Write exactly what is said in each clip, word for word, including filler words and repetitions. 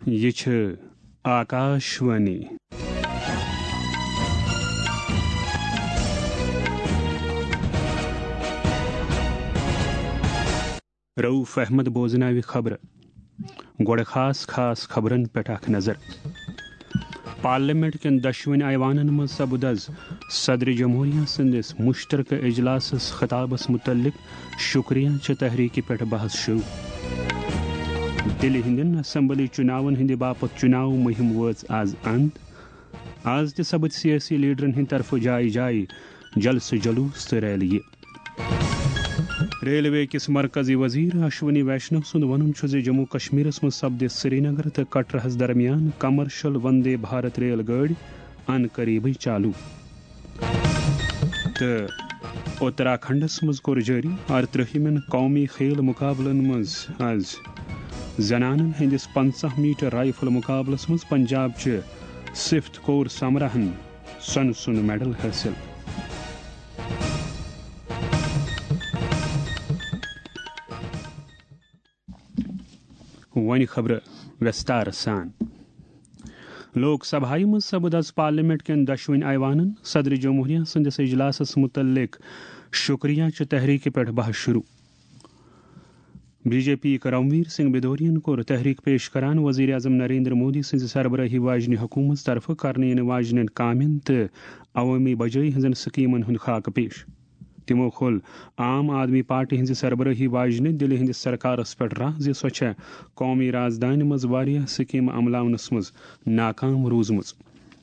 یہ چھ آکاشوانی رؤف احمد بوزناوی خبر گوڑ خاص خاص خبرن پہ اخ نظر پارلیمنٹ کن دشوین ایوانن مز سپد از صدر جمہوریہ سندس مشترکہ اجلاسس خطابس متعلق شکریہ چہ تحریک پہ بحث شروع دلہ ہندین اسمبلی چناون ہند باپت چناو مہم وز آز اند آز تہ سپد سیاسی لیڈرن ہند طرف جائے جائے جلسہ جلوس تو ریلی ریلوے کس مرکزی وزیر اشونی ویشنو سند ون چھ جموں کشمیرس مز سپد سری نگر تو کٹرہس درمیان کمرشل وندے بھارت ریل گاڑی ان قریب چالو تو اتراکھنڈس مز کور جاری ارترہمن قومی کھیل مقابلن مز آز زنانن ہندس پنچہ میٹر رائفل مقابلس مز پنجاب چہ صفت کور سمراہن سن سن میڈل حاصل ون خبر وستار سان لوک سبھائی مز سپد از پارلیمنٹ کن دشوین ایوانن صدر جمہوریہ سندس اجلاسس متعلق شکریہ چہ تحریک پہ بحث شروع B J P Ranvir Singh بدورین کور تحریک پیش کران وزیر اعظم نریندر مودی سز سربراہی واجنہ حکومت طرف کرنے واجن کامین تو عوامی بجائی ہزن سکیمن ہند خاکہ پیش تمو کھول عام آدمی پارٹی ہز سربراہی واجنہ دلہ ہندس سرکارس پہ راہ زِ سو چھےٚ قومی رازدانہ مز واریاہ سکیم عملاونس مز ناکام روزمز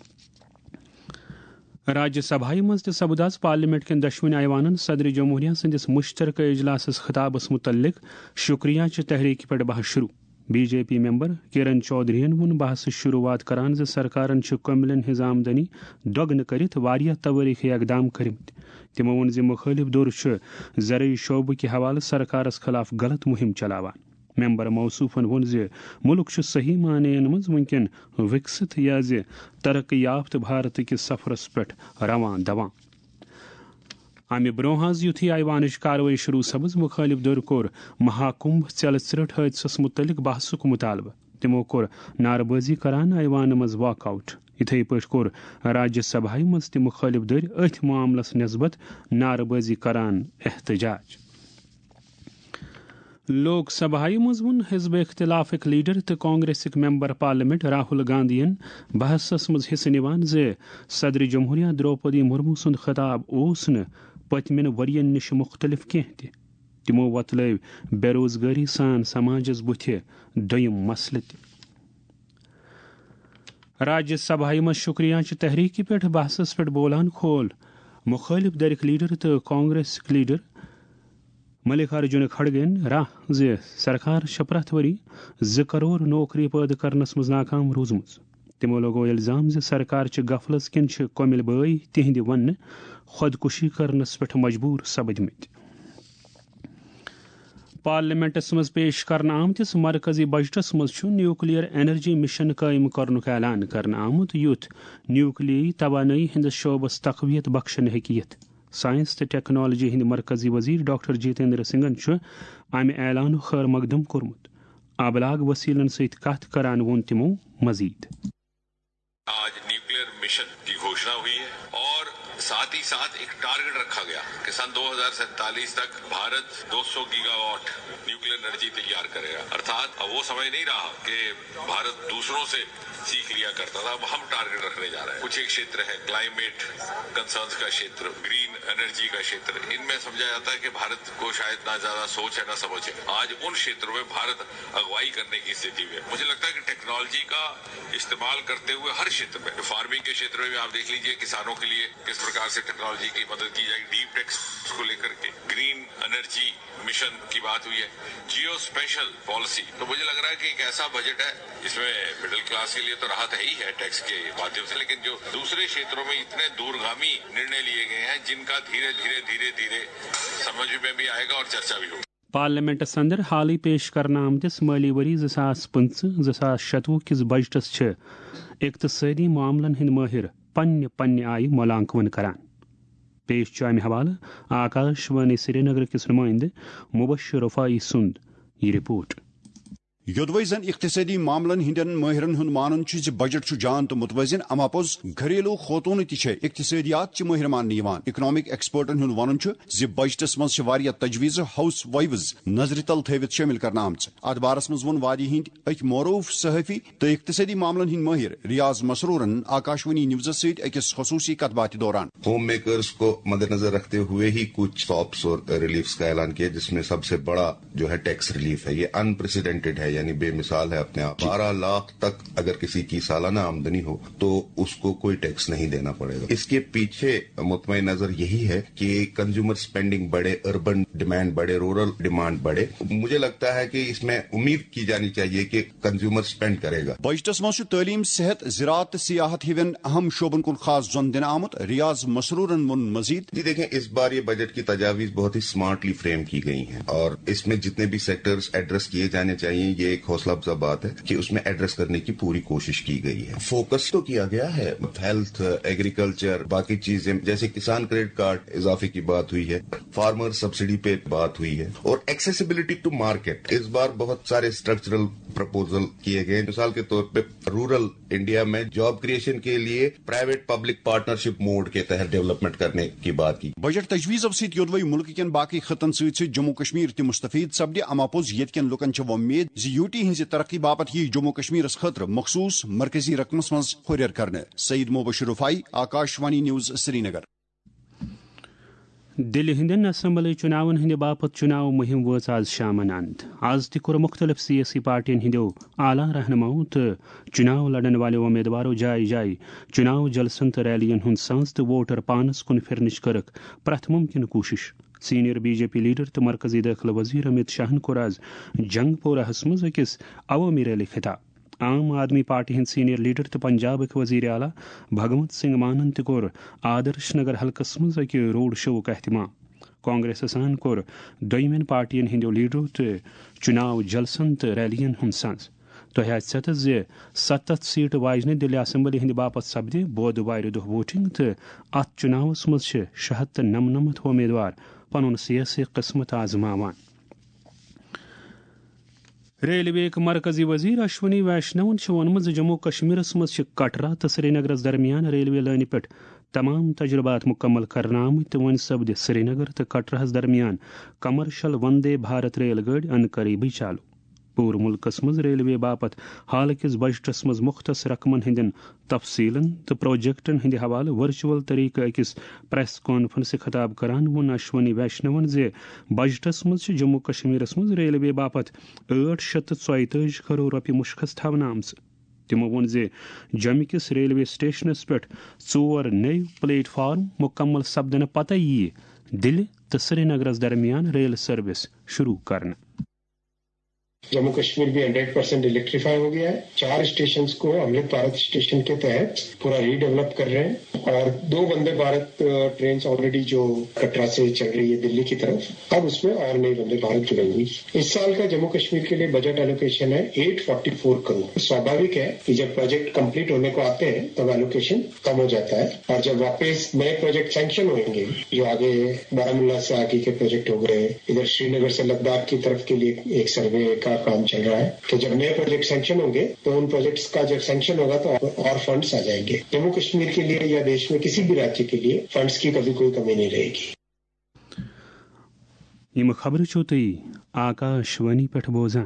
راجیہ سبھائی مز تہ سپد آز پارلیمنٹ کن دشوین ایوانن صدر جمہوریہ سندس مشترکہ اجلاسس خطابس متعلق شکریہ چہ تحریک پہ بحث شروع بی جے پی ممبر کرن چودھرین وون بحث شروعات کران ز سرکارن چھ کملن ہز آمدنی دگن کرت واریاہ توریخی اقدام کرمت تمو وون ز مخالف دور چھ زرعی شعبہ کہ حوالہ سرکارس خلاف غلط مہم چلاوان ممبر موصوفن وون ز ملک چھ صحیح معنی مز ونکن وکست یا ز ترقی یافتہ بھارت کس سفرس پہ روان دوان امہ برونٛہہ حظ یُتھُے ایوانٕچ کاروٲیی شروع سپز مخالف دور کور مہاکمبھ ژیلہٕ ژرٛٹھ حٲدثس متعلق بحثُک مطالبہ تمو کور نعرٕبٲزی کران ایوان مز واک آؤٹ یتھے پٲٹھۍ کور راجیہ سبھائی مز تہ مخالف دٔرۍ أتھۍ معاملس نسبت نعرٕبٲزی کران احتجاج لوک سبھائی مز وون حزب اختلافک لیڈر تو کانگریسک ممبر پارلیمنٹ راہل گاندھین بحثس مز حصہ نوان ز صدر جمہوریہ دروپدی مرمو سند خطاب اوس نہ پتمن ورین نش مختلف کی تہ تمو وتلو بے روزگاری سان سماجس بتھ دویم مسلہ تہ راجیہ سبھائی مز شکریہ چہ تحریک پہ بحثس پہ بولان کھول مخالف درک لیڈر تو کانگریس لیڈر ملکارجن کھڑگین راہ ز سرکار چھ پرٛٮ۪تھ ؤری زٕ کروڑ نوکری پٲدٕ کرنس مز ناکام روٗزمٕژ تمو لوگو الزام ز سرکار چھ غفلس کن چھ کومل بٲے تہندِ وننہٕ خودکشی کرنس پہ مجبور سپدمت پارلیمنٹس مز پیش کرنا آمتس مرکزی بجٹس مز چھ نیوکلیئر انرجی مشن قائم کرنک اعلان کرنا آمت یُتھ نیوکلیائی توانائی ہندس شعبس تقویت بخشن ہیکیت سائنس تو ٹیکنالوجی ہند مرکزی وزیر ڈاکٹر جتیندر سنگھن امہ اعلان خیر مقدم کورمت ابلاغ وسیلن ست کت کران وون تمو مزید آج نیوکلیئر مشن کی گھوشنا ہوئی ہے اور ساتھ ہی ساتھ ایک ٹارگٹ رکھا گیا کہ سن دو ہزار سینتالیس تک بھارت دو سو گیگا واٹ نیوکلیئر انرجی تیار کرے گا ارتھات اب وہ سمجھ نہیں رہا کہ بھارت دوسروں سے سیکھ لیا کرتا تھا اب ہم ٹارگٹ رکھنے جا رہے ہیں کچھ ایک چھیتر ہے کلائمیٹ کنسرنز کا چھیتر گرین انرجی کا چھیتر ان میں سمجھا جاتا ہے کہ بھارت کو شاید نہ زیادہ سوچ ہے نہ سمجھ ہے آج ان چھیتروں میں بھارت اگوائی کرنے کی استھتی میں مجھے لگتا ہے کہ ٹیکنالوجی کا استعمال کرتے ہوئے ہر چھیتر میں فارمنگ کے چھیتر میں بھی آپ دیکھ لیجئے کسانوں کے لیے کس پرکار سے ٹیکنالوجی کی مدد کی جائے ڈیپ ٹیکس کو لے کر کے گرین انرجی مشن کی بات ہوئی ہے جیو اسپیشل پالیسی تو مجھے لگ رہا ہے کہ ایک ایسا بجٹ ہے اس میں مڈل کلاس کے لیے تو راحت ہے ہی ہے ٹیکس کے مادھیم سے لیکن جو دوسرے چھیتروں میں اتنے دورگامی نرنے لیے گئے ہیں جن کا دھیرے دھیرے دھیرے دھیرے سمجھ میں بھی آئے گا اور چرچا بھی ہوگی پارلیمنٹس اندر حالی پیش کرنا آمتس مالی وری زٕ ساس پٕنٛژٕ زٕ ساس شتوُہ کس بجٹس چھ اقتصادی معاملن ہند ماہر پنہ پنہ آیہ ملانکن کران پیش چھ امہ حوالہ آکاش وانی سری نگر کس نمائندہ مبشر رفاعی سند یہ رپورٹ یودوے زن اقتصادی معاملن ہندین ماہرن ہند مانن چھ بجٹ چھ جان تو متوازن اما پوز گھریلو خوتون تہ چھ اقتصادیات چھ ماہر مان یوان اکنامک ایکسپرٹن ہند ونن چھ زِ بجٹس مز چھ واریاہ تجویز ہاؤس وائیوز نظر تل تھوت شامل کرنا آمژ اتھ بارس مز ون وادی ہند اک معروف صحافی تو اقتصادی معاملن ہند ماہر ریاض مسرورن آکاشوانی نیوز ست اکس خصوصی کت بات دوران ہوم میکرز کو مد نظر رکھتے ہوئے ہی کچھ اسٹاپس اور ریلیفس کا اعلان کیا، جس میں سب سے بڑا جو ہے ٹیکس ریلیف ہے. یہ انپریسیڈنٹڈ ہے، یعنی بے مثال ہے اپنے آپ. بارہ لاکھ تک اگر کسی کی سالانہ آمدنی ہو تو اس کو کوئی ٹیکس نہیں دینا پڑے گا. اس کے پیچھے مطمئن نظر یہی ہے کہ کنزیومر اسپینڈنگ بڑھے، اربن ڈیمانڈ بڑھے، رورل ڈیمانڈ بڑھے. مجھے لگتا ہے کہ اس میں امید کی جانی چاہیے کہ کنزیومر اسپینڈ کرے گا. بجٹس مز تعلیم، صحت، زراعت، سیاحت ہن اہم شعبن کن خاص زون دن آمت. ریاض مسرورن ون مزید جی دیکھیں، اس بار یہ بجٹ کی تجاویز بہت ہی اسمارٹلی فریم کی گئی ہیں اور اس میں جتنے بھی سیکٹرز ایڈریس کیے جانے چاہیے، یہ ایک حوصلہ افزا بات ہے کہ اس میں ایڈریس کرنے کی پوری کوشش کی گئی ہے. فوکس تو کیا گیا ہے ہیلتھ، ایگریکلچر، باقی چیزیں جیسے کسان کریڈٹ کارڈ اضافے کی بات ہوئی ہے، فارمر سبسڈی پہ بات ہوئی ہے، اور ایکسیسیبلٹی ٹو مارکیٹ. اس بار بہت سارے اسٹرکچرل پرپوزل کیے گئے. مثال کے طور پہ رورل انڈیا میں جاب کریشن کے لیے پرائیویٹ پبلک پارٹنرشپ موڈ کے تحت ڈیولپمنٹ کرنے کی بات کی. بجٹ تجویزو ست یودوے ملک کین باقی خطن ست ست جموں کشمیر تہ مستفید سپدِ. اما پوز یت کین لکن چھ ومید زِ یو ٹی ہنز ترقی باپت یہ جموں کشمیرس خاطر مخصوص مرکزی رقمس مز ہریر کرنے. Saeed Mubashir Rafai, Akashvani news, Srinagar. دل ہندین اسمبلی چناون ہند باپت چناو مہم وز آز شامن اند. آز تہ کور مختلف سیاسی پارٹین ہندو اعلی رہنماؤں تو چناو لڑن والو امیدوارو جائے جائے چناو جلسن تو ریلین ہند ساز تو ووٹر پانس کن پھرنچ کرک پرت ممکن کوشش. Senior B J P leader تو مرکزی داخلہ وزیر امت شاہن کور آز جنگ پورہس مز اکس عوامی ریلی خطاب. عام آدمی پارٹی ہند سینئر لیڈر تو پنجاب وزیر اعلیٰ بھگونت سنگھ مانن تہ کور آدرش نگر حلقس مز اکہ روڈ شو کا اہتمام. کانگریس سان کور دویمین پارٹین ہندو لیڈرو تو چناو جلسن تو ریلین ہند ساز. تہ ست زِ ستھ سیٹ واجنہ دلی اسمبلی ہند باپت سپدِ بودوارِ دہ ووٹنگ تو ات چناوس مز شے ہتھ تو نمنمت امیدوار پنن سیاسی قسمت آزماوان. ریلوے مرکزی وزیر اشونی ویشنون وونمت جموں کشمیرس مز کٹرا تو سری نگرس درمیان ریلوے لائنہ پہ تمام تجربات مکمل کرنا آمت تو ون سپد سری نگر تو کٹرہس درمیان کمرشل وندے بھارت ریل گاڑی ان قریبی چالو. پور ملکس مز ریلوے باپت حال کس بجٹس مز مختص رقمن ہندین تفصیلن تو پروجیکٹن ہند حوالہ ورچوئل طریقہ اکس پریس کانفرنس خطاب کران وون اشونی ویشنون زِ بجٹس مز جموں کشمیرس مز ریلوے باپت ٲٹھ شیٚتھ تہٕ ژۄیتٲجی کروڑ رۄپیہِ مشخص تھونہٕ آمژٕ. تمو وون زِ جمہِ کس ریلوے سٹیشنس پٮ۪ٹھ ژور نٔوۍ پلیٹ فارم مکمل سپدنہٕ پتہٕ ییہِ دِلہِ تہٕ سری نگرس درمیان ریل سروس شروع کرنہٕ. جموں کشمیر بھی ہنڈریڈ پرسینٹ الیکٹریفائی ہو گیا ہے. چار اسٹیشنز کو امرت بھارت اسٹیشن کے تحت پورا ری ڈیولپ کر رہے ہیں اور دو وندے بھارت ٹرینز آلریڈی جو کٹرا سے چل رہی ہے دلی کی طرف، اب اس میں اور نئی وندے بھارت جڑیں گی. اس سال کا جموں کشمیر کے لیے بجٹ ایلوکیشن ہے ایٹ فورٹی فور کروڑ. سوابھاوک ہے کہ جب پروجیکٹ کمپلیٹ ہونے کو آتے ہیں تب ایلوکیشن کم ہو جاتا ہے اور جب واپس نئے پروجیکٹ سینکشن ہوئیں گے، جو آگے بارامولہ سے آگے کے پروجیکٹ ہو گئے، ادھر سری نگر سے لداخ کی طرف کے لیے ایک سروے کا کام چل رہا ہے، تو جب نئے پروجیکٹ سینکشن ہوں گے تو ان پروجیکٹس کا جب سینکشن ہوگا تو اور فنڈس آ جائیں گے. جموں کشمیر کے لیے یا دیش میں کسی بھی راجیہ کے لیے فنڈس کی کبھی کوئی کمی نہیں رہے گی. یم خبر چھو تھی آکاشوانی پٹھ بوزان.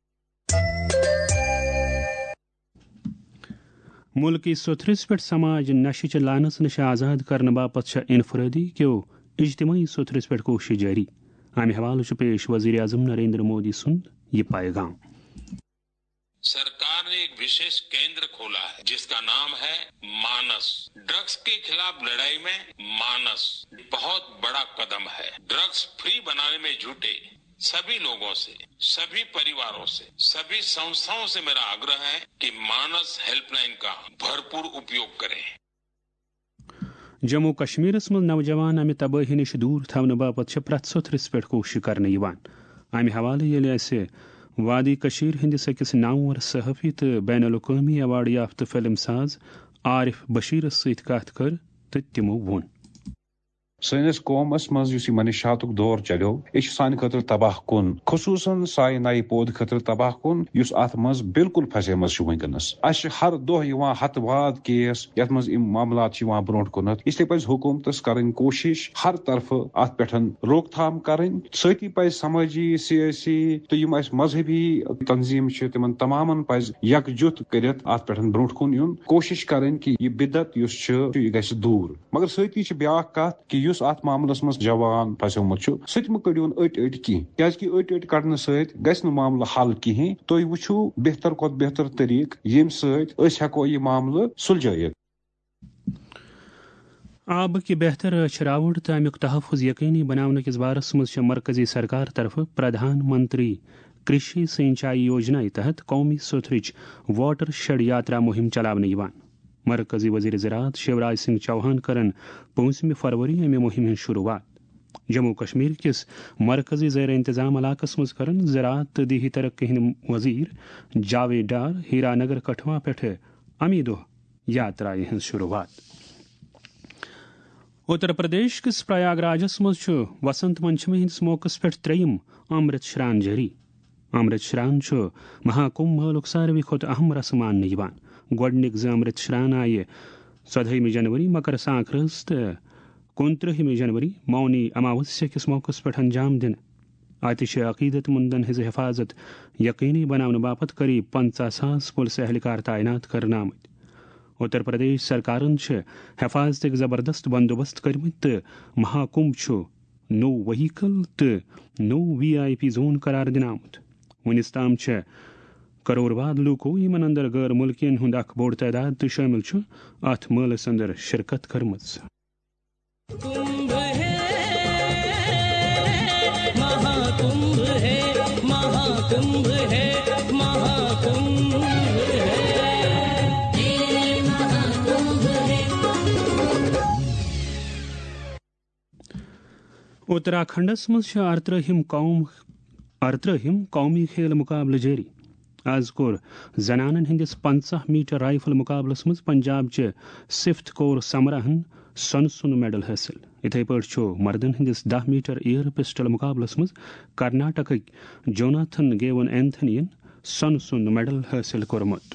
ملکی ستھرس پہ سماج نشہ لانس نش آزاد کرنے باپت انفرادی کیو اجتماعی ستھرس پہ کوشش جاری. امہ حوالہ پیش وزیر اعظم نریندر مودی سند یہ پیغام. سرکار نے ایک وشیش کیندر کھولا ہے جس کا نام ہے مانس. ڈرگس کے خلاف لڑائی میں مانس بہت بڑا قدم ہے. ڈرگس فری بنانے میں جھوٹے سبھی لوگوں سے، سبھی پریواروں سے، سبھی سنستھاؤں سے میرا آگرہ ہے کہ مانس ہیلپ لائن کا بھرپور اپیوگ کریں. جموں کشمیرس مز نوجوان امہ تباہی نش دور تھونہ باپت پرت ستھرس پہ کوشش کرنے یوان. امہ حوالہ یل اسہ وادی کشیر ہندس اکس نامور صحافی تو بین الاقوامی ایوارڈ یافتہ فلم ساز عارف بشیرس ست کت کر تو تمو وون سنس قومس مز اس منشیاتک دور چلو یہ سان خاطر تباہ کن خصوصاً سائے نئے پود خاطر تباہ کن اس ات مز بالکل پھسے مز ونکس اس ہر دہ ہتھ واد کیس یت مز معاملات برو کنت اس لیے پز حکومتس کریں کوشش ہر طرف ات پہ روک تھام کریں ستی پز سماجی سیاسی تو یم اس مذہبی تنظیم تمن تمام پز یکجت کرت ات پہ برو کن یون کوشش کریں کہ یہ بدت اس یہ گھس دور مگر ستی بیاا کت کہ اس ات معاملس مز جوان پھسومت سہ تہ کڑون اٹ اٹ کی کیازکہ اٹ اٹ کڑنے ست گژھِ نہٕ معاملہ حل کہین تُہۍ وٕچھو بہتر کھۄتہٕ بہتر طریقہٕ ییٚمہِ سۭتۍ أسۍ ہٮ۪کو یہِ معاملہٕ سُلجھٲیِتھ. آب کی بہتر شراوٹ تو امیک تحفظ یقینی بنانے کس بارس مز مرکزی سرکار طرف پردھان منتری کرشی سینچائی یوجنا تحت قومی ستھرچ واٹر شیڈ یاترا مہم چلانے مرکزی وزیر زراعت شیوراج سنگھ چوہان کرن پانچم فروری امہ مہم ہند شروعات. جموں کشمیر کس مرکزی زیر انتظام علاقس مز کرن زراعت تو دیہی ترقی ہند وزیر جاوید ڈار ہیرا نگر کٹھوا پہ امی دہ یاترا ہند شروعات. اتر پردیش کس پریاگ راجس مز وسنت پنچمی ہندس موقع پہ تریم امرت شران جاری. امرت شران مہاکمبھ ملک ساروی کھت اہم رسم ماننے گۄڈنِک زٕ امرت شران آئے ژۄدہمہِ جنوری مکر سانکرانس تو کُنترٕہمہِ جنوری مونی اماوسیہ کس موقع پہ انجام دن. اتہ عقیدت مندن ہز حفاظت یقینی بنانے باپت قریب پنچہ ساس پولیس اہلکار تعینات کرنے آمت. اتر پردیش سرکارن حفاظت زبردست بندوبست کرمت تو مہاکمبھ نو وہیکل تو نو وی آئی پی زون قرار دن آمت. ونس تام کروڑ واد لوکو یمن اندر غیر ملکین ہند اخ بوڑ تعداد تو شامل ات ملس اندر شرکت کرمز. اتراکھنڈس مز ارترہم قوم ارترہم قومی کھیل مقابلہ جاری. آز کور زنانن ہندس پنچہ میٹر رائفل مقابلس مز پنجاب چہ صفت کور سمراہن سن سن میڈل حاصل. اتھے پٲٹھۍ مردن ہندس دہ میٹر ایئر پسٹل مقابلس مز کرناٹک جوناتھن گیون اینتھنین سن سن میڈل حاصل کورمت.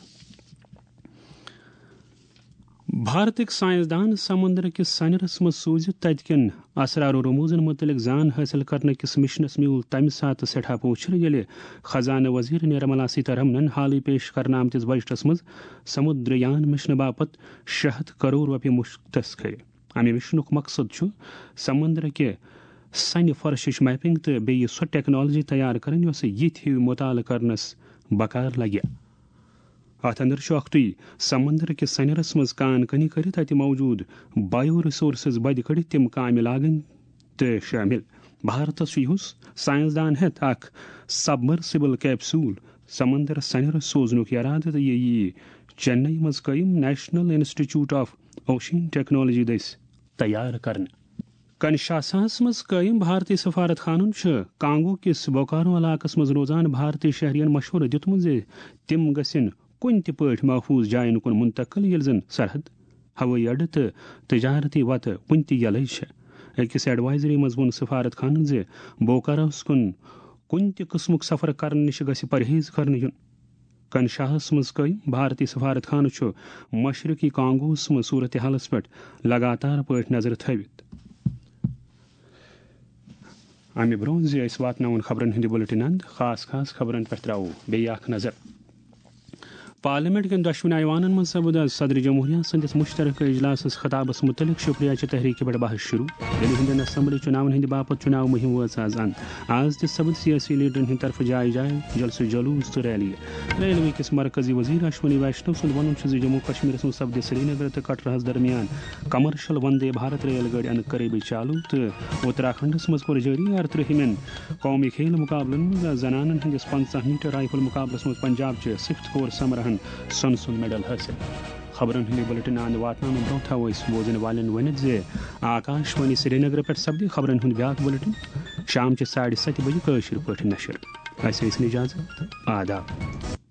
بھارتک سائنسدان سمندر کس سنرس مز سوزت تت کن اسرار و رموزن متعلق زان حاصل کرنے کس مشنس میول تمہ سات سٹھا پوچھر یل خزانہ وزیر نرملا سیتارمن حالی پیش کرنے آمتس بجٹس مز سمدریان مشن باپت شہ ہتھ کروڑ روپیہ مختص کر. امہ مشنک مقصد سمندر کے سنہ فرشش میپنگ تو بیٚیہِ سۄ ٹیکنالوجی تیار کرن یۄس یتھ ہیو مطالعہ کرنس بکار لگہ. ات اندر اختوی سمندر کس سنرس مز کان کنی کرت اتہ موجود بایو ریسورسز بد کڑت تم کامہ لاگن تو شامل. بھارتس یہس سائنسدان ہتھ اخ سبمرسیبل کیپسول سمندر سنر سوزنک ارادہ تو یہ یی چنئی مز قیم national institute of ocean technology دس تیار کرنے. کنشاساہس مز قیم بھارتی سفارت خانن کانگو کس بوکارو علاقس مز روزان بھارتی شہرین مشورہ دیتمت زِ تم گژھن کن تہ پٲٹھۍ محفوظ جائن کن منتقل یل زن سرحد ہوٲئی اڈہ تو تجارتی وتہ ون تہ یلے چھ. أکس ایڈوائزری مز وون سفارت خانن زِ بوکاروس کن کن تہ قسمک سفر کرنے نش گژھِ پرہیز کرنے یُن. کنشاہس مز قیم بھارتی سفارت خانہ مشرقی کانگوس مز صورت حالس پہ لگاتار پٲٹھۍ نظر تھوت. امہ برو زِ أسۍ واتناون خبرن ہند بلٹن اند خاص خاص خبرن پہ ترو بیٚیہِ اکھ نظر. پارلیمنٹ کن دشوین ایوانن من سپد صدر جمہوریہ سندس مشترکہ اجلاسس خطابس متعلق شکریہ چہ تحریک پہ بحث شروع. دہلی ہندین اسمبلی چناون ہند باپت چناو مہم وٲژ آز اند. آز تہ سپد سیاسی لیڈرن ہند طرف جائے جائے جلسہ جلوس تو ریلی. ریلوے کس مرکزی وزیر اشونی ویشنو سند ون جموں کشمیر مز سپد سری نگر تو کٹرہس درمیان کمرشل وندے بھارت ریل گاڑی ان قریبی چالو. تو اتراکھنڈس مز کور جاری ارترہمین قومی کھیل مقابلن مز زنانن ہندس پنچہ میٹر رائفل مقابلس مز پنجاب چہ صفت کور سمرہن سن سن میڈل حاصل. خبرن ہند بلٹن اند واتنان برو تھو بوزن والن ونت زِ آکاش وانی سری نگر پہ سپدی خبرن ہند بیاکھ بلٹن شام چہ ساڑھے ستہِ بجے کٲشر پٲٹھۍ نشر. اسہِ ٲسۍ اجازت. آداب.